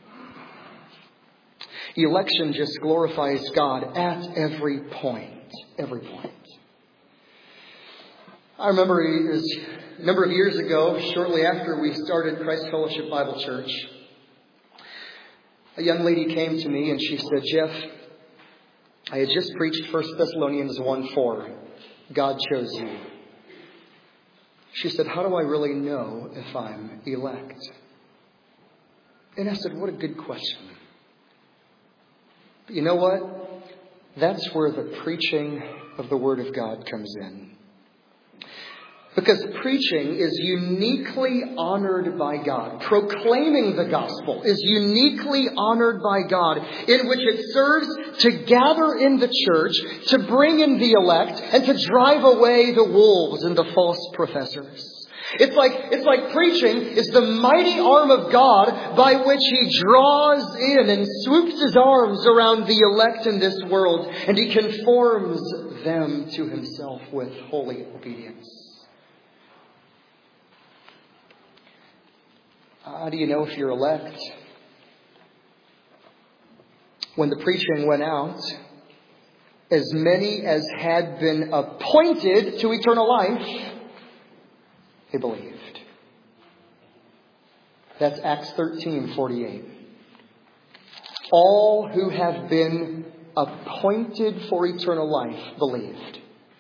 Election just glorifies God at every point. Every point. I remember it was a number of years ago, shortly after we started Christ Fellowship Bible Church, a young lady came to me and she said, Jeff, I had just preached First Thessalonians one four. God chose you. She said, how do I really know if I'm elect? And I said, what a good question. But you know what? That's where the preaching of the Word of God comes in. Because preaching is uniquely honored by God. Proclaiming the gospel is uniquely honored by God, in which it serves to gather in the church, to bring in the elect, and to drive away the wolves and the false professors. It's like, it's like preaching is the mighty arm of God by which He draws in and swoops His arms around the elect in this world, and He conforms them to Himself with holy obedience. How do you know if you're elect? When the preaching went out, as many as had been appointed to eternal life, they believed. That's Acts thirteen forty-eight. All who have been appointed for eternal life believed.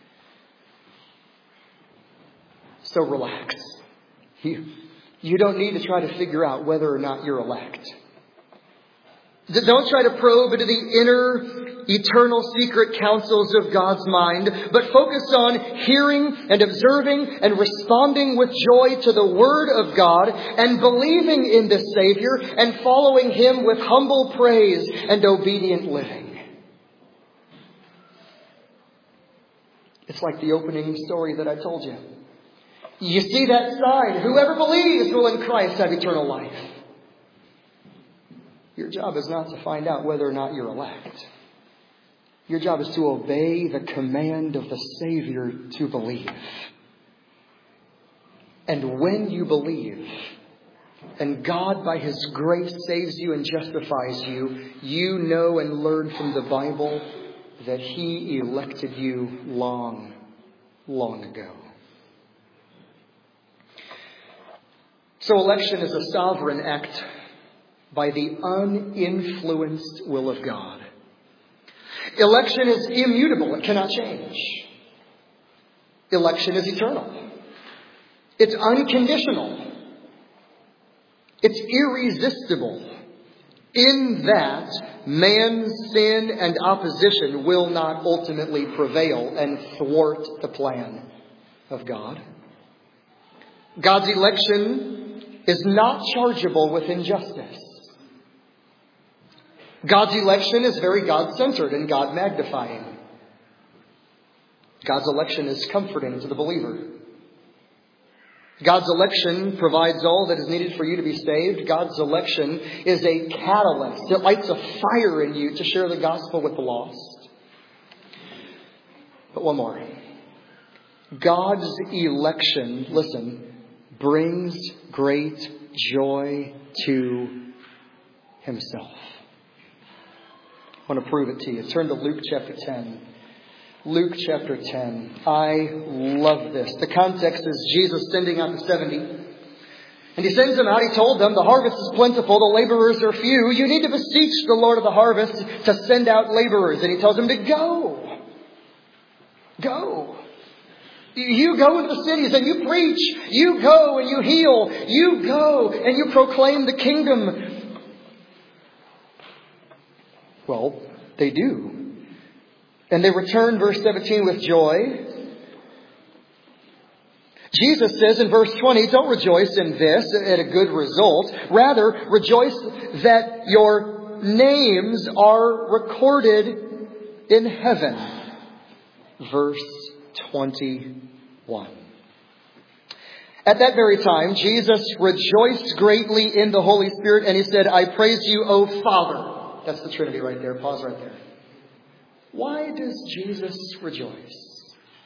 So relax. You, you don't need to try to figure out whether or not you're elect. Don't try to probe into the inner, eternal, secret counsels of God's mind, but focus on hearing and observing and responding with joy to the Word of God and believing in the Savior and following Him with humble praise and obedient living. It's like the opening story that I told you. You see that sign, whoever believes will in Christ have eternal life. Your job is not to find out whether or not you're elect. Your job is to obey the command of the Savior to believe. And when you believe, and God by His grace saves you and justifies you, you know and learn from the Bible that He elected you long, long ago. So election is a sovereign act by the uninfluenced will of God. Election is immutable. It cannot change. Election is eternal. It's unconditional. It's irresistible. In that, man's sin and opposition will not ultimately prevail and thwart the plan of God. God's election is not chargeable with injustice. God's election is very God-centered and God-magnifying. God's election is comforting to the believer. God's election provides all that is needed for you to be saved. God's election is a catalyst. It lights a fire in you to share the gospel with the lost. But one more. God's election, listen, brings great joy to Himself. I want to prove it to you. Turn to Luke chapter ten. Luke chapter ten. I love this. The context is Jesus sending out the seventy. And He sends them out. He told them, the harvest is plentiful, the laborers are few. You need to beseech the Lord of the harvest to send out laborers. And He tells them to go. Go. You go into the cities and you preach. You go and you heal. You go and you proclaim the kingdom. Well, they do. And they return, verse seventeen, with joy. Jesus says in verse twenty, don't rejoice in this at a good result. Rather, rejoice that your names are recorded in heaven. Verse twenty-one. At that very time, Jesus rejoiced greatly in the Holy Spirit, and He said, I praise you, O Father. That's the Trinity right there. Pause right there. Why does Jesus rejoice?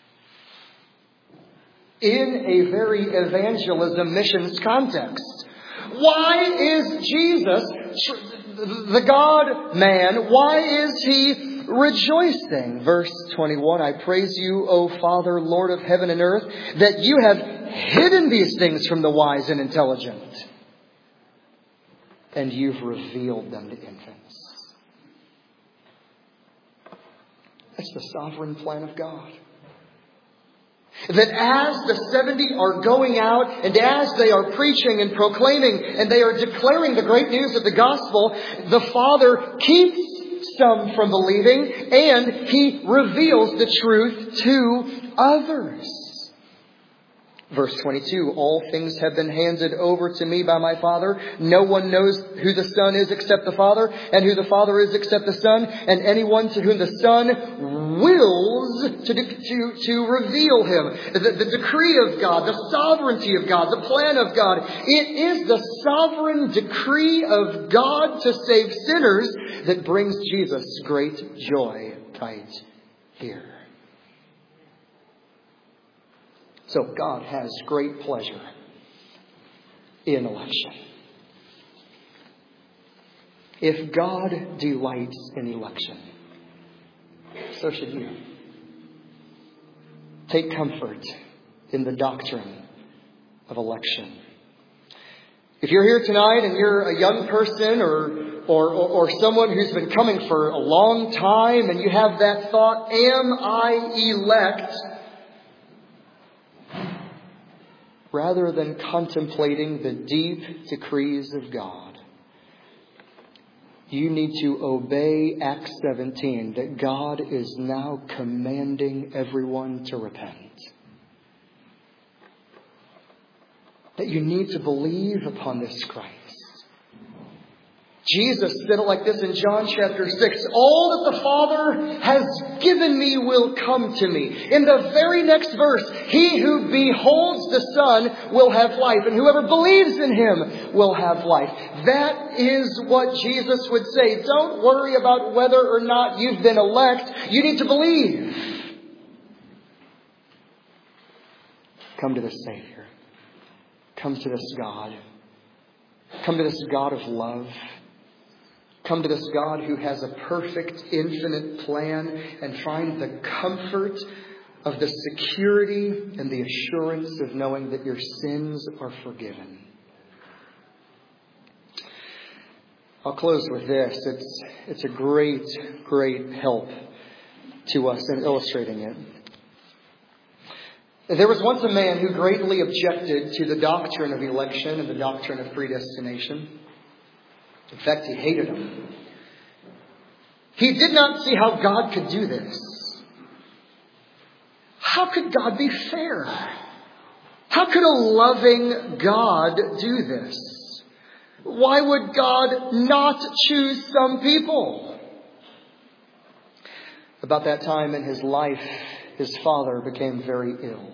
In a very evangelism missions context. Why is Jesus, the God-man, why is He rejoicing? Verse twenty-one, I praise you, O Father, Lord of heaven and earth, that you have hidden these things from the wise and intelligent, and you've revealed them to infants. That's the sovereign plan of God. That as the seventy are going out and as they are preaching and proclaiming and they are declaring the great news of the gospel, the Father keeps some from believing and He reveals the truth to others. Verse twenty-two, all things have been handed over to me by my Father. No one knows who the Son is except the Father, and who the Father is except the Son, and anyone to whom the Son wills to, to, to reveal Him. The, the decree of God, the sovereignty of God, the plan of God. It is the sovereign decree of God to save sinners that brings Jesus great joy right here. So God has great pleasure in election. If God delights in election, so should you. Take comfort in the doctrine of election. If you're here tonight and you're a young person or, or, or, or someone who's been coming for a long time and you have that thought, am I elect? Rather than contemplating the deep decrees of God, you need to obey Acts seventeen, that God is now commanding everyone to repent. That you need to believe upon this Christ. Jesus said it like this in John chapter six. All that the Father has given me will come to me. In the very next verse, he who beholds the Son will have life, and whoever believes in him will have life. That is what Jesus would say. Don't worry about whether or not you've been elect. You need to believe. Come to this Savior. Come to this God. Come to this God of love. Come to this God who has a perfect, infinite plan, and find the comfort of the security and the assurance of knowing that your sins are forgiven. I'll close with this. It's, it's a great, great help to us in illustrating it. There was once a man who greatly objected to the doctrine of election and the doctrine of predestination. In fact, he hated them. He did not see how God could do this. How could God be fair? How could a loving God do this? Why would God not choose some people? About that time in his life, his father became very ill.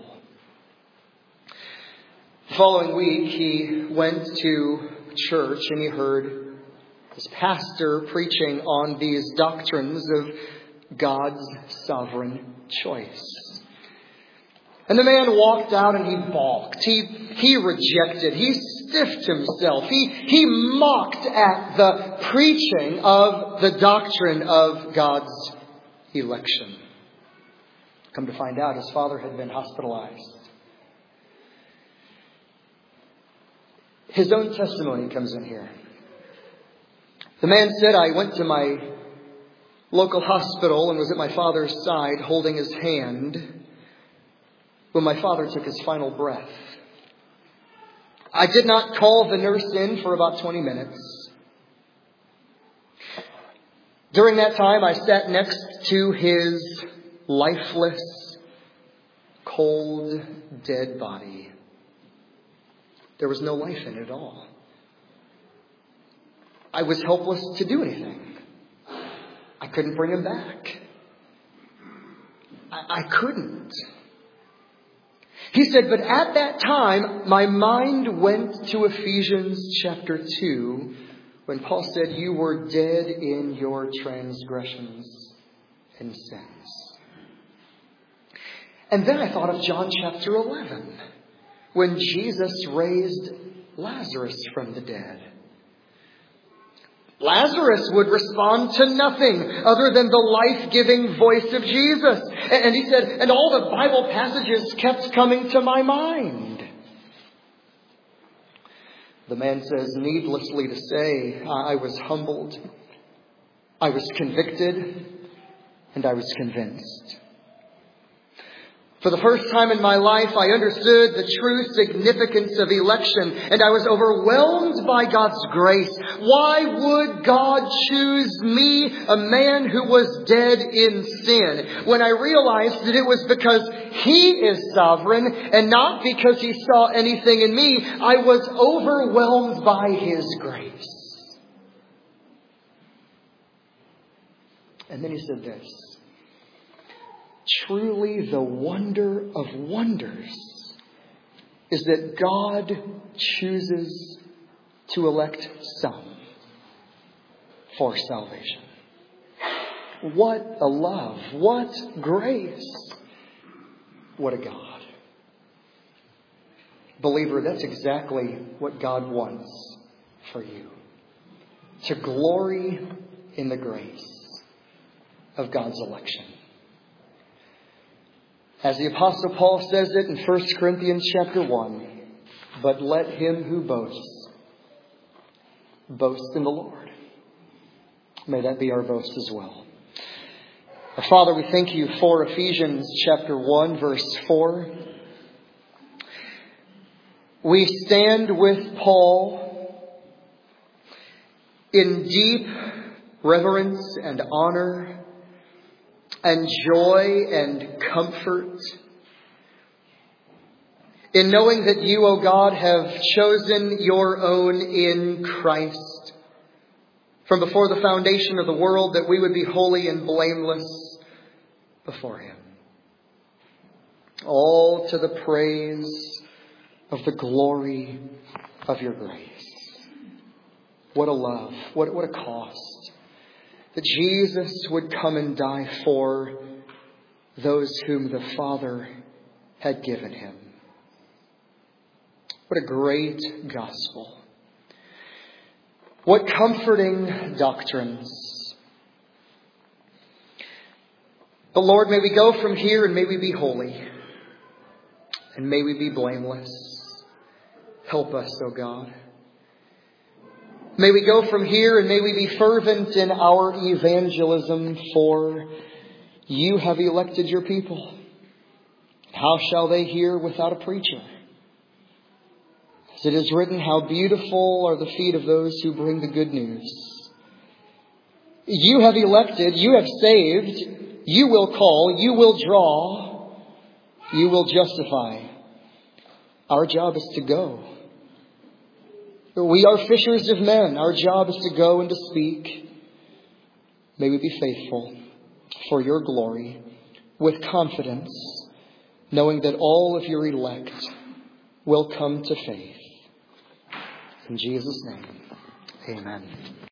The following week, he went to church and he heard his pastor preaching on these doctrines of God's sovereign choice. And the man walked out and he balked. He, he rejected. He stiffed himself. He, he mocked at the preaching of the doctrine of God's election. Come to find out, his father had been hospitalized. His own testimony comes in here. The man said, I went to my local hospital and was at my father's side holding his hand when my father took his final breath. I did not call the nurse in for about twenty minutes. During that time, I sat next to his lifeless, cold, dead body. There was no life in it at all. I was helpless to do anything. I couldn't bring him back. I, I couldn't. He said, but at that time, my mind went to Ephesians chapter two, when Paul said, you were dead in your transgressions and sins. And then I thought of John chapter eleven, when Jesus raised Lazarus from the dead. Lazarus would respond to nothing other than the life-giving voice of Jesus. And he said, and all the Bible passages kept coming to my mind. The man says, needlessly to say, I was humbled, I was convicted, and I was convinced. For the first time in my life, I understood the true significance of election, and I was overwhelmed by God's grace. Why would God choose me, a man who was dead in sin, when I realized that it was because He is sovereign and not because He saw anything in me? I was overwhelmed by His grace. And then he said this. Truly the wonder of wonders is that God chooses to elect some for salvation. What a love. What grace. What a God. Believer, that's exactly what God wants for you. To glory in the grace of God's election. As the Apostle Paul says it in First Corinthians chapter one, but let him who boasts, boast in the Lord. May that be our boast as well. Our Father, we thank you for Ephesians chapter one, verse four. We stand with Paul in deep reverence and honor and joy and comfort in knowing that you, O God, have chosen your own in Christ from before the foundation of the world, that we would be holy and blameless before Him. All to the praise of the glory of your grace. What a love. What, what a cost. That Jesus would come and die for those whom the Father had given Him. What a great gospel. What comforting doctrines. But Lord, may we go from here and may we be holy. And may we be blameless. Help us, O God. May we go from here and may we be fervent in our evangelism, for you have elected your people. How shall they hear without a preacher? As it is written, how beautiful are the feet of those who bring the good news. You have elected, you have saved, you will call, you will draw, you will justify. Our job is to go. We are fishers of men. Our job is to go and to speak. May we be faithful for your glory with confidence, knowing that all of your elect will come to faith. In Jesus' name, amen.